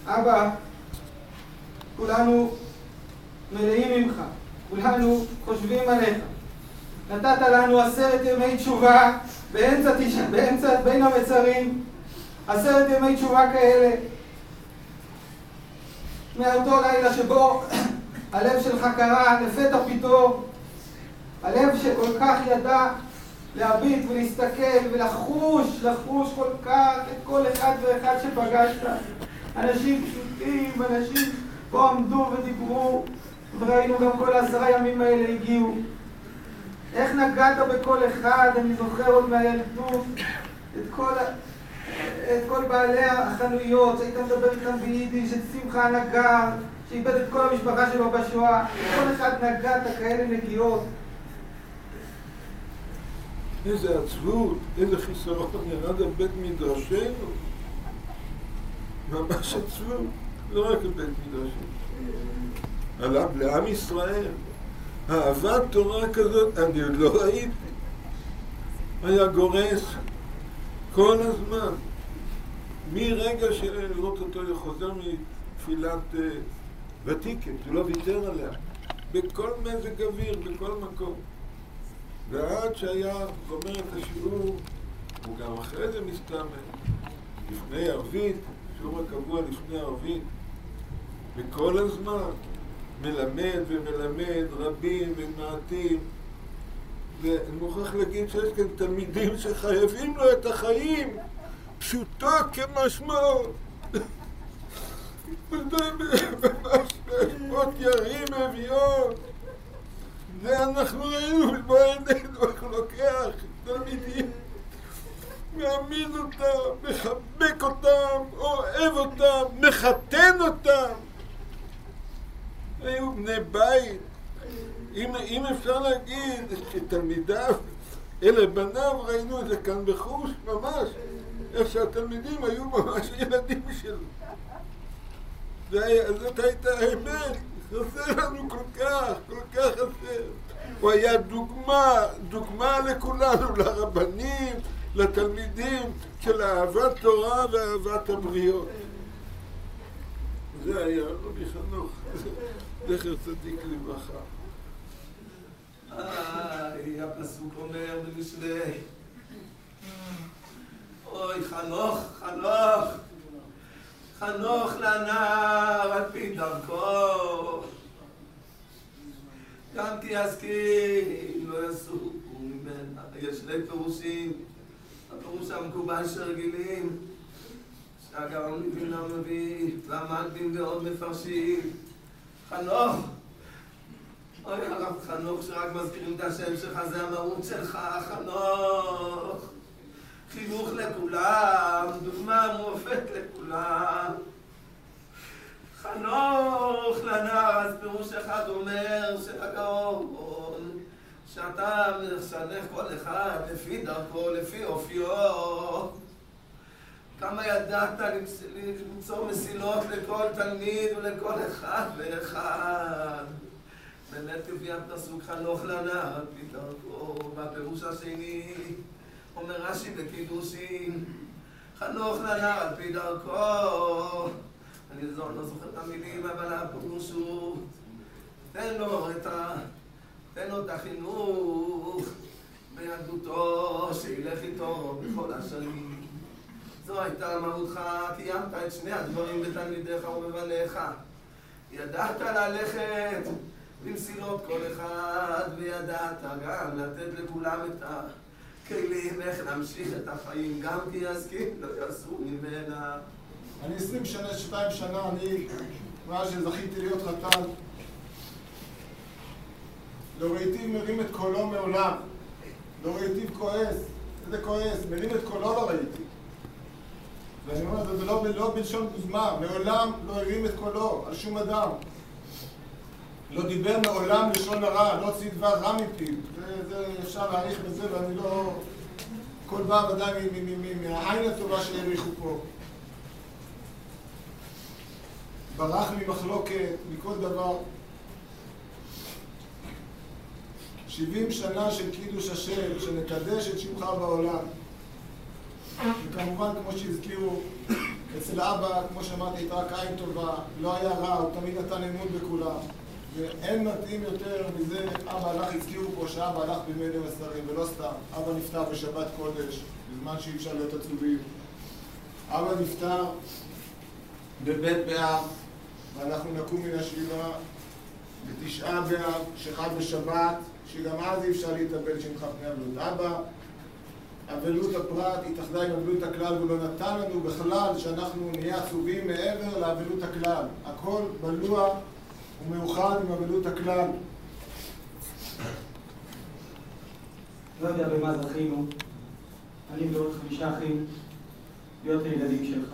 אבא, כולנו מלאים ממך, כולנו חושבים עליך. נתת לנו 10 ימי תשובה בין המצרים, 10 ימי תשובה כאלה. מאותו לילה שבו הלב שלך קרא לפתע פתאום, הלב שכל כך ידע להביט ולהסתכל ולחוש כל כך את כל אחד ואחד שפגשת. אנשים פשוטים, אנשים פה עמדו ודיברו, וראינו גם כל 10 ימים האלה הגיעו. איך נגעת בכל אחד, אני זוכר עוד מהילדות, את כל בעלי החנויות, שהיית מדבר איתם ביידיש, את שמחה הנגר, שאיבד את כל המשפחה שלו בשואה. כל אחד נגעת כאלה נגיעות. איזה עצבות, איזה חיסרון ירד על בית מדרשנו. ממש עצבות, לא רק על בית מדרשנו. עליו לעם ישראל. אהבת תורה כזאת, אני עוד לא ראיתי. היה גורס כל הזמן. מרגע שלראות אותו חוזר מתפילת ותיקת, הוא לא ויתר עליה. בכל מזג אוויר, בכל מקום. ועד שהיה גומר את השיעור, הוא גם אחרי זה מסתמן, לפני ערבית, שיעור הקבוע לפני ערבית, וכל הזמן מלמד ומלמד רבים ומעטים, ואני מוכרח להגיד שיש כאן תלמידים שחייבים לו את החיים, פשוטו כמשמעו. ממש עוד ירים אביון. ואנחנו ראינו בבוא עינינו, איך הוא לוקח תלמידים, מעמיד אותם, מחבק אותם, אוהב אותם, מחתן אותם. היו בני בית. אם אפשר להגיד שתלמידיו, אלה בניו, ראינו את זה כאן בחוש, ממש. איך שהתלמידים היו ממש ילדים שלו. זאת הייתה האמת. חסר לנו כל כך חסר. הוא היה דוגמה לכולנו, לרבנים, לתלמידים, של אהבת תורה ואהבת הבריות. זה היה רבי חנוך, זכר צדיק לברכה. הפסוק אומר במשלי, אוי חנוך לנער על פי דרכו, גם כי יזקין לא יסופו ממנה. יש שני פירושים. הפירוש המקובל שרגילים, שהגאון מווילנה מביא, והמלבים ועוד מפרשים. חנוך, אוי הרב חנוך, שרק מזכירים את השם שלך, זה המהות שלך, חנוך. חינוך לכולם, דוגמה מופת לכולם. חנוך לנער, אז פירוש אחד אומר של הגאון, שאתה מחנך כל אחד לפי דרכו, לפי אופיו. כמה ידעת למצוא מסילות לכל תלמיד ולכל אחד ואחד. באמת הביא הפסוק חנוך לנער על פי דרכו. והפירוש השני אומר רש"י בקידושין, חנוך לנער על פי דרכו. אני לא זוכר את המילים, אבל הפירוש הוא תן לו את החינוך בילדותו, שילך איתו בכל השנים. זו הייתה מהותך, קיימת את שני הדברים בתלמידיך ובבניך. ידעת ללכת במסילות כל אחד, וידעת גם לתת לכולם את הכלים איך להמשיך את החיים, גם כי יזקין לא יעשו ממנה. אני 22 שנה, מאז שזכיתי להיות חתן, לא ראיתי מרים את קולו מעולם. לא ראיתי כועס. איזה כועס? מרים את קולו לא ראיתי. ואני אומר, זה לא בלשון גוזמה. מעולם לא הרים את קולו על שום אדם. לא דיבר מעולם לשון הרע, לא הוציא דבר רע מפיו. זה אפשר להעריך בזה, ואני לא... כל בא ודאי מהעין הטובה שהעריכו פה. ברח ממחלוקת, מכל דבר. 70 שנה של קידוש השם, שנקדש את שמך בעולם. וכמובן, כמו שהזכירו, אצל אבא, כמו שאמרתי, הייתה רק עין טובה, לא היה רע, הוא תמיד נתן אמון בכולם. ואין מתאים יותר מזה, אבא הלך, הזכירו פה שאבא הלך במילא מסרים, ולא סתם. אבא נפטר בשבת קודש, בזמן שאי אפשר להיות עצובים. אבא נפטר בבית באב, ואנחנו נקום מן השבעה בתשעה באב, שחל בשבת, שגם אז אי אפשר להתאבל שמחה פני אבלות. אבא, אבלות הפרט התאחדה עם אבלות הכלל, והוא לא נתן לנו בכלל שאנחנו נהיה עצובים מעבר לאבלות הכלל. הכל בלוע ומאוחד עם אבלות הכלל. לא יודע במה זכינו, אני ועוד 5 אחים, להיות הילדים שלך.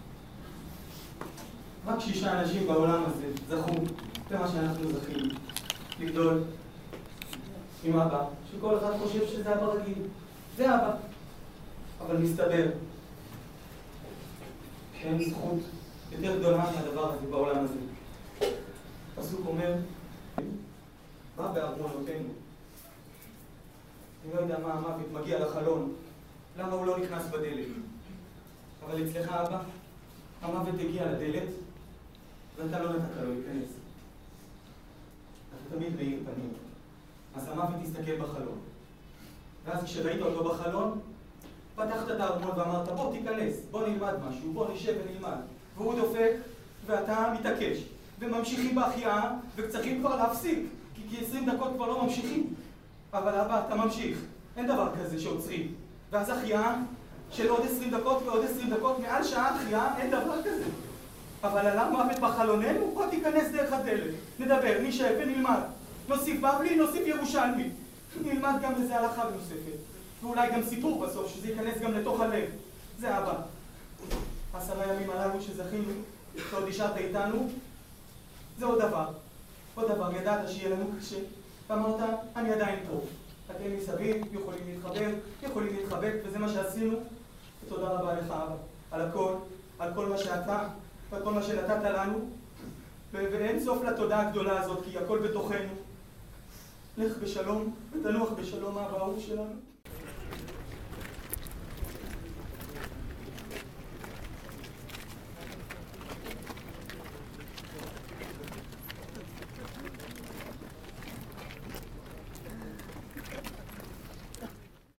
רק 6 אנשים בעולם הזה זכו, זה מה שאנחנו זכינו. לגדול עם אבא, שכל אחד חושב שזה אבא רגיל. זה אבא. אבל מסתבר שאין זכות יותר גדולה מהדבר הזה בעולם הזה. הפסוק אומר, מה בארמונותינו? אני לא יודע מה המוות מגיע לחלון, למה הוא לא נכנס בדלת. אבל אצלך אבא, המוות הגיע לדלת, ואתה לא נתת לו להיכנס. אתה תמיד מאיר פנים. אז המוות תסתכל בחלון. ואז כשראית אותו בחלון, פתחת את הארמון ואמרת, בוא תיכנס, בוא נלמד משהו, בוא נשב ונלמד. והוא דופק, ואתה מתעקש. וממשיכים בהחייאה, וצריכים כבר להפסיק, כי 20 דקות כבר לא ממשיכים. אבל אבא, אתה ממשיך. אין דבר כזה שעוצרים. ואז החייאה של עוד 20 דקות ועוד 20 דקות, מעל שעה החייאה, אין דבר כזה. אבל עלה מוות בחלוננו, בוא תיכנס דרך הדלת. נדבר, נשב ונלמד. נוסיף בבלי, נוסיף ירושלמי. נלמד גם לזה הלכה נוספת. ואולי גם סיפור בסוף, שזה ייכנס גם לתוך הלב. זה אבא. 10 ימים הללו שזכינו, שעוד נשארת איתנו, זה עוד דבר. עוד דבר, ידעת שיהיה לנו קשה. ואמרת, אני עדיין פה. אתם מסביב, יכולים להתחבר, יכולים להתחבק, וזה מה שעשינו. ותודה רבה לך אבא. על הכל, על כל מה שאתה, ועל כל מה שנתת לנו. ואין סוף לתודה הגדולה הזאת, כי הכל בתוכנו. לך בשלום, ותנוח בשלום אבא האהוב שלנו.